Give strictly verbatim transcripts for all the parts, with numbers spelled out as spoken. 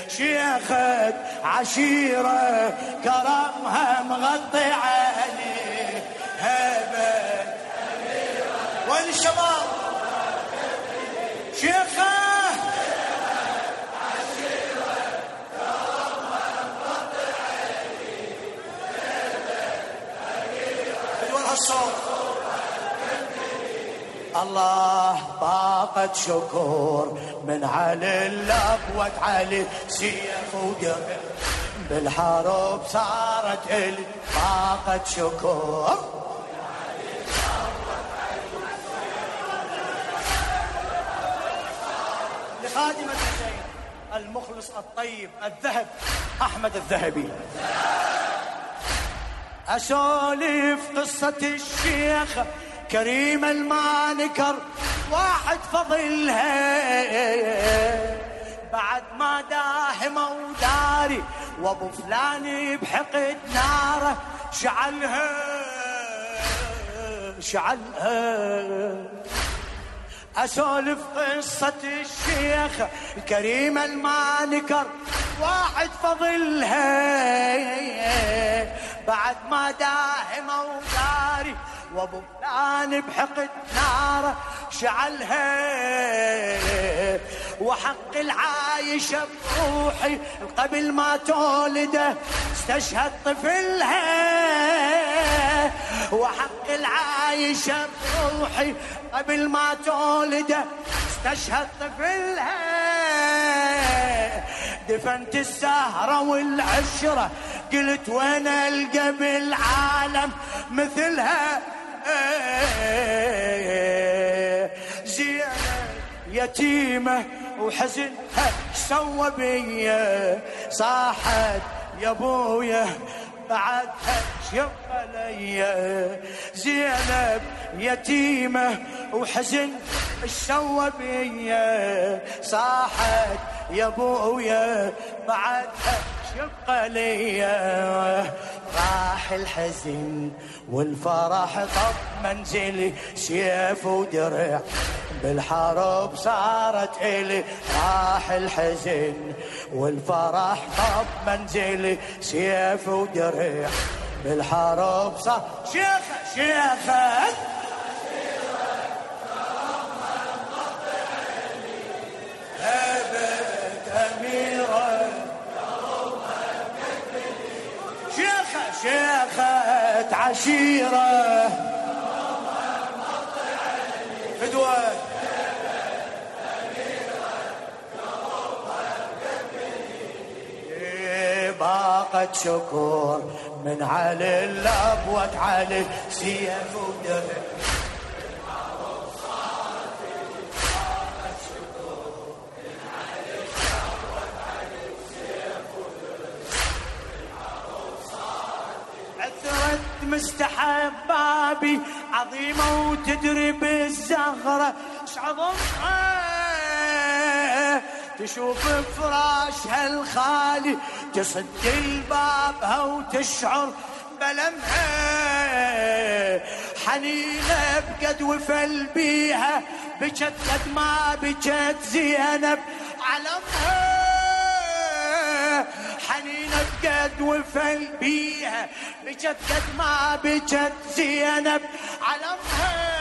شيخة عشيرة كرمها مغطي عليه هبة. وين الشباب؟ شيخة عشيرة كرمها مغطي عليه هبة. وين هالصوت؟ الله طاقة شكور من علي الأبوة علي سيف ودرع بالحرب صارت إلي طاقة شكور. لخادم الحسين المخلص الطيب الذهب أحمد الذهبي أسولف قصة الشيخ كريم المانكر واحد فضلها بعد ما داهم وداري وابو فلان بحقد ناره شعلها شعلها. أسولف قصة الشيخ الكريم المانكر واحد فضلها بعد ما داهم وداري وابو فلان بحقد ناره شعلها. وحق العايش بروحي قبل ما تولده استشهد طفلها. وحق العايش بروحي قبل ما تولده استشهد طفلها. دفنت السهرة والعشرة قلت وين القى بالعالم مثلها. زينة يتيمة وحزنها سوى بيا صاحت يا ابويا بعدها شق ليا. زينب يتيمة وحزن سوى بيا صاحت يا ابويا بعدها شق ليا. راح الحزن والفرح طب منزلي سيف ودرع بالحرب صارت إلي. راح الحزن والفرح طب منزلي سيف ودرع بالحرب صار. شيخة شيخة هبة أميرة شيخة عشيرة فدوة باقة شكور من علي الأبوة علي سيف ودرع مستحب بابي عظيمة وتدري بالزغرة شعظمها. تشوف فراشها الخالي تصد البابها وتشعر بلمها. حنينة بقد وفل بيها بجت قد ما بجت زينب علمها. حنينة بقد وفل بيها بجت قد ما بجت زينب علمها.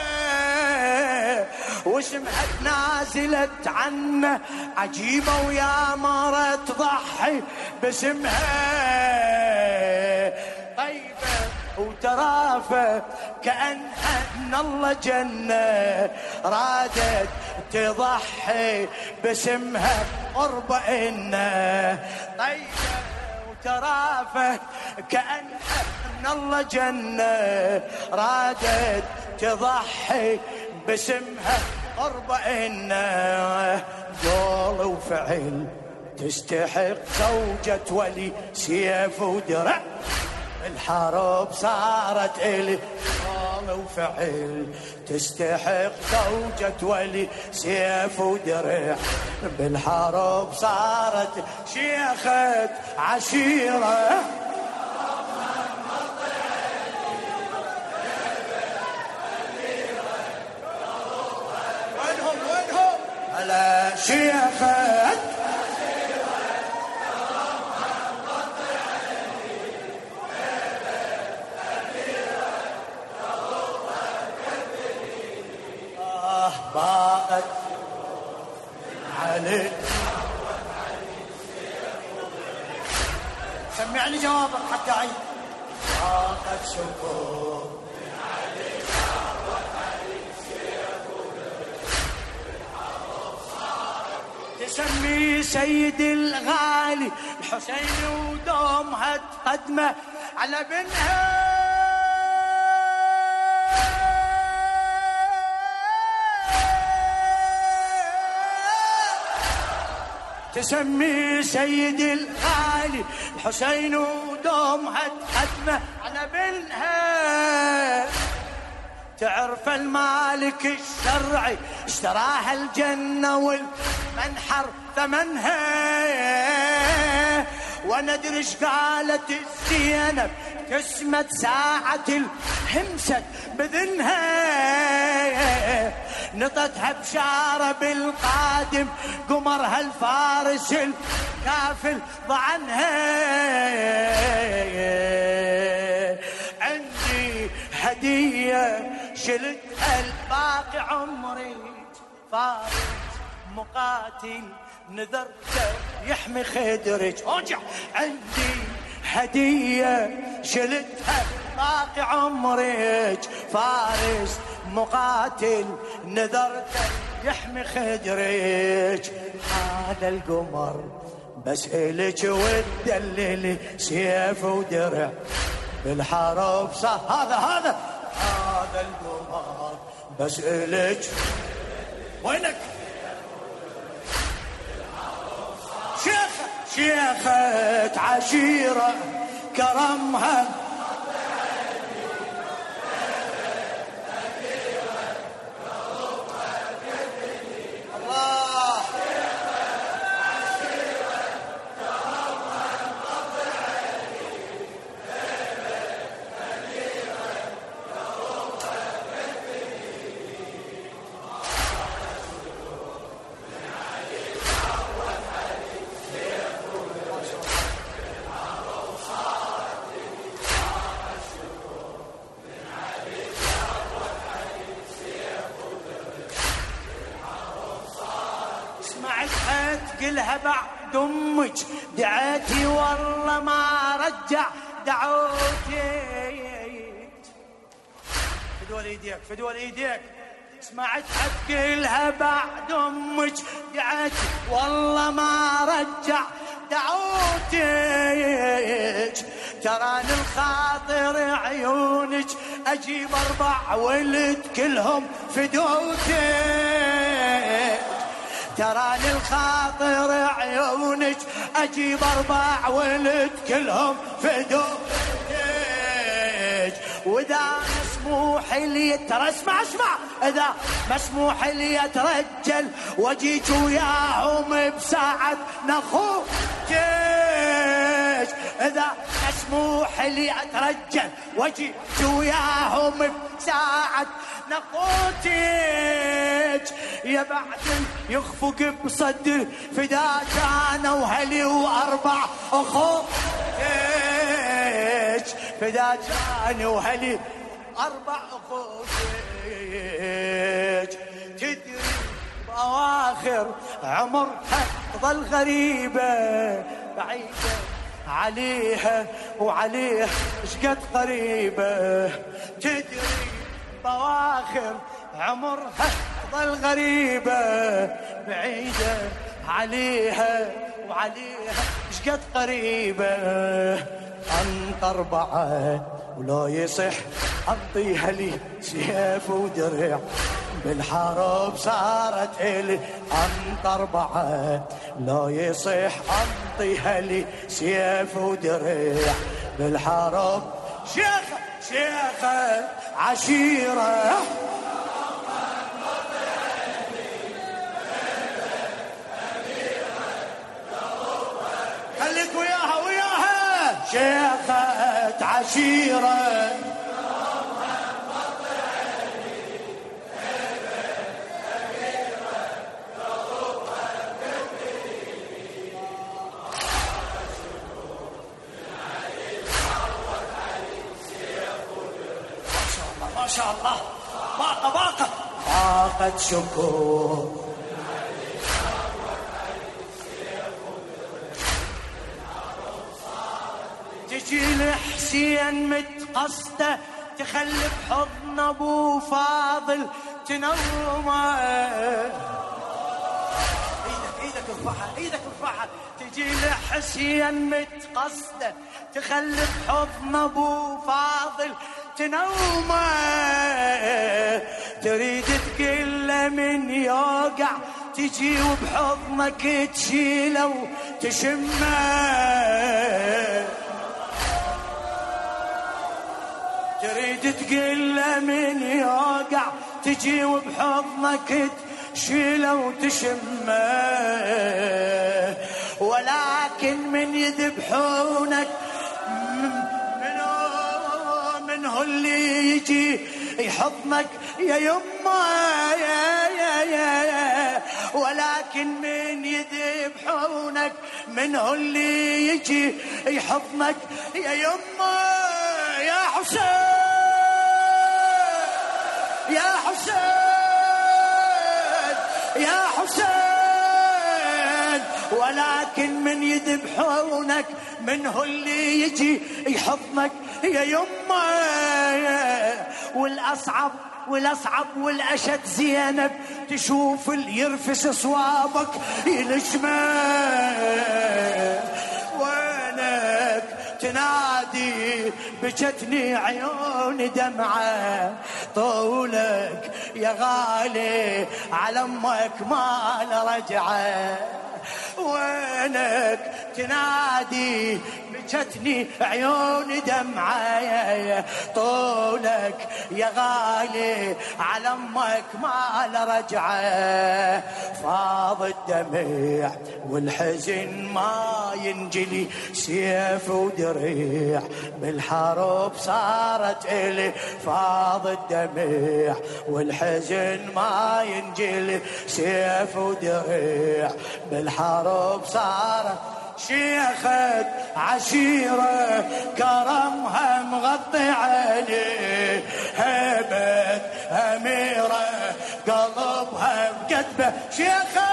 واسمها تنازلت عنه عجيبة ويا مرة تضحي باسمها. طيبة وترافة كأنها من الله جنة رادت تضحي باسمها قرب إنه. طيبة وترافة كأنها من الله جنة رادت تضحي باسمها قرب إنه. قول وفعل تستحق زوجة ولي سيف ودرع الحرب صارت إلي. قول وفعل تستحق زوجة ولي سيف ودرع بالحرب صارت. شيخة عشيرة وينهم وينهم على شيخة علي. سمعني جوابك حتى عيد. طاقة شكور تسمي سيد الغالي الحسين ودومها تقدمه على بنها. تسمي سيد الغالي الحسين ودومها تقدمه على بنها. تعرف المالك الشرعي اشتراها الجنة والمنحر ثمنها. وانا ادري ايش قالت الزينب كسمت ساعة الهمسة بذنها. نطتها بشارة بالقادم قمرها الفارس الكافل ضعنها. عندي هدية شلتها الباقي عمري فارس مقاتل نذرته يحمي خدرك. ارجع. عندي هدية شلتها باقي عمرك فارس مقاتل نذرته يحمي خدرك. هذا القمر بسألك وتدللي سيف ودرع بالحرب صح. هذا هذا هذا القمر بسألك وينك شيخة شيخة عشيرة كرمها. الله تقلها بعد امك دعيتي والله ما رجع دعوتي. فدول ايديك فدول ايديك. سمعتها تقلها بعد امك دعيتي والله ما رجع دعوتك. تراني الخاطر عيونك اجيب اربع ولد كلهم فدوتك. تراني الخاطر عيونك اجيب اربع ولد كلهم فدوتك. واذا مسموح لي ترى اسمع اسمع اذا مسموح لي اترجل واجيك وياهم بساعة نخوتك. اذا مسموح لي اترجل واجيك وياهم بساعة نخوتك. يا بعد يخفق بصدر فداك انا وهلي واربع اخوتك. فداك انا وهلي اربع اخوتك. تدري باواخر عمرها ظل غريبه بعيده عليها وعليها شقد قريبه. تدري بواخر عمرها ظل غريبة بعيدة عليها وعليها شقد قريبة. انت اربعة ولا يصح انطيها لي سيف ودرع بالحرب صارت الي. انت اربعة لا يصح انطيها لي سيف ودرع بالحرب. شيخة شيخة عشيرة خليك وياها وياها. شيخة عشيرة ما شاء الله باقة باقة باقة شكور تجي لحسين متقصده تخلي بحضن ابو فاضل تنومه. ايدك ايدك ارفعها ايدك ارفعها. تجي لحسين متقصده تخلي بحضن ابو فاضل تنومه. تريد تقله من يوقع تجي وبحضنك تشيله وتشمه. تريد تقله من يوقع تجي وبحضنك تشيله وتشمه. ولكن من يذبحونك منه اللي يجي يحضنك يا يمه يا يا يا. ولكن من يذبحونك منه اللي يجي يحضنك يا يمه. يا حسين يا حسين يا حسين. ولكن من يذبحونك منه اللي يجي يحضنك يا يمه. والاصعب والاصعب والاشد زينب تشوف اللي يرفس صوابك يلجمه. وينك تنادي بجتني عيون دمعه. طولك يا غالي على امك ما رجعه. وينك تنادي بجتني عيون دمعه. طولك يا غالي على امك ما رجعه. فاض الدمع والحزن ما ينجلي سيف ودريع بالحرب صارت الي. فاض الدمع والحزن ما ينجلي سيف ودريع بالحرب صارت. شيخة عشيرة كرمها مغطي عليه. هبت أميرة قلبها بكتبه. شيخة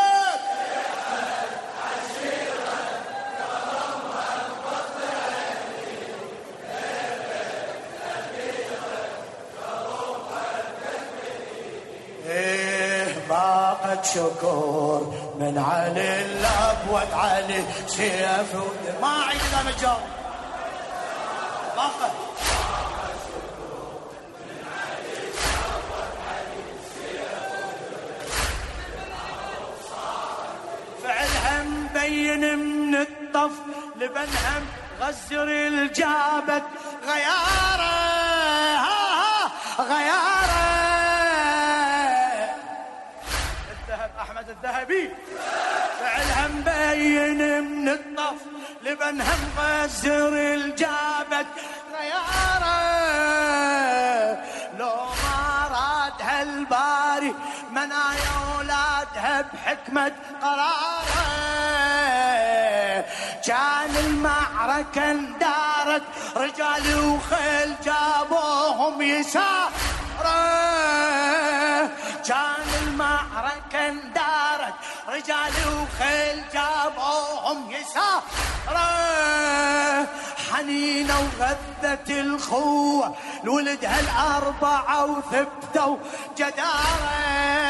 عشيرة كرمها مغطي عليه. هبت أميرة قلبها بكتبه. باقت شكور من علي الابوق علي سيف ودم. ما اعيد انا جاوب. باقت من علي الابوق علي سيف ودم. فعلها مبين من الطف لبنهم غزر الجابت غياره. ها ها غياره. أحمد الذهبي فعلها مبين من الطف لبنها مغزر الجابت غياره. لو ما رادها الباري منايا اولادها بحكمة قراره. كان المعركة اندارت رجال وخيل جابوهم يساره. كان المعركة اندارت رجال وخيل جابوهم يساره. حنينة وغذت الخوة لولدها الأربعة وثبتوا جدارة.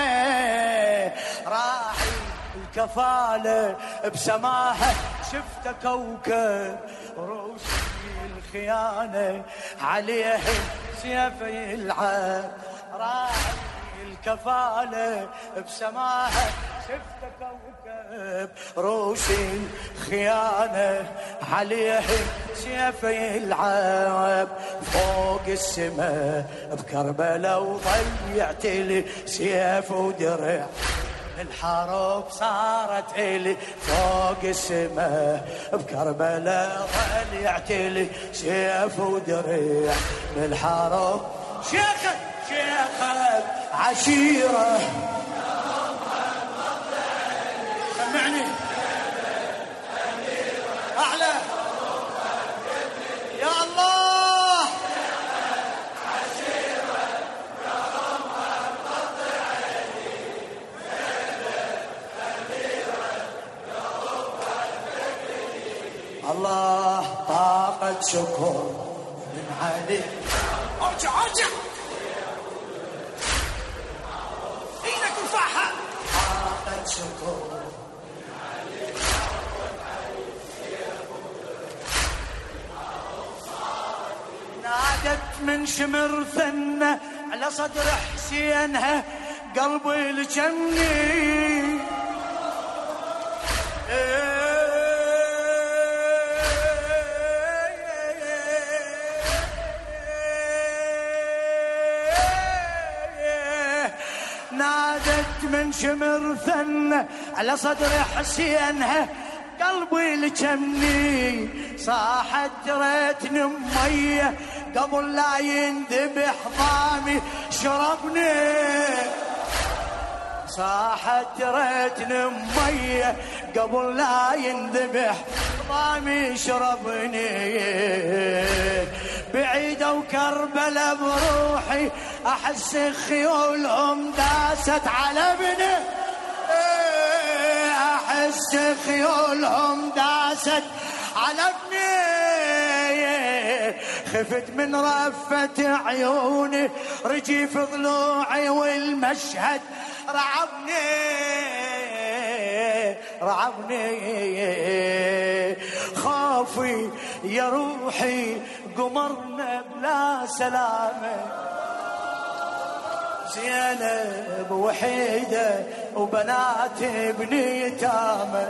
راعي الكفالة بسماها شفت كوكب روشي الخيانة عليه سيف يلعب. راعي الكفالة بسماها شفت كوكب روشي خيانة عليه سيف يلعب. فوق السماء بكربلاء وضيعت لي سيف ودرع. الحرب صارت إلي فوق السماء بكربلاء ضيعت لي سيف ودرع. بالحرب شيخك شيخك عشيرة سمعني أعلى يا الله. الله طاقة شكر من علي. ارجع ارجع ايدك ارفعها. طاقة شكر من علي. نادت من شمر ثنة على صدر حسينها قلبي الجمني. نادت من شمر ثنة على صدر حسينها قلبي الجمني. صاحت ريت نمية قبل لا ينذبح ضامي شربني. صاحت ريت نمية قبل لا ينذبح ضامي شربني. بعيدة وكربلة بروحي أحس خيولهم داست على ابني. أحس خيولهم داست على ابني. خفت من رفة عيوني رجيف ضلوعي والمشهد رعبني رعبني. خافي يا روحي قمرنا بلا سلامة. زينب وحيدة وبنات ابني يتامى.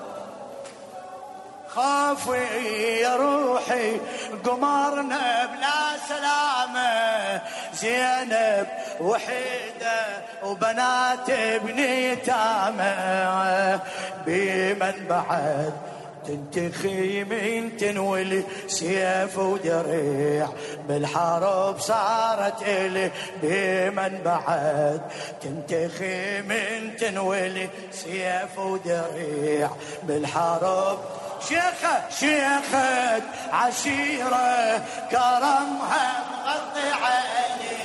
خافي يا روحي قمرنا بلا سلامة. زينب وحيدة وبنات ابني يتامى. بمن بعد تنتخي من تنولي سيف ودريع بالحرب صارت إلي. بمن بعد تنتخي من تنولي سيف ودريع بالحرب. شيخة شيخة عشيرة كرمها مغطي عيني.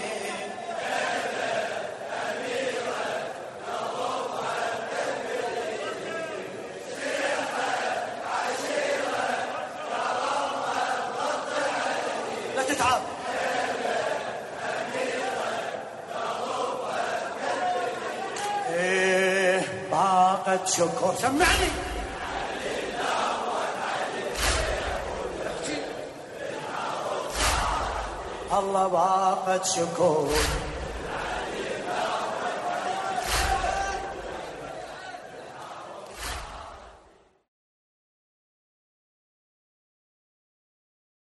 لا تتعب. ايه طاقة شكر. سمعني. الله باقة شكر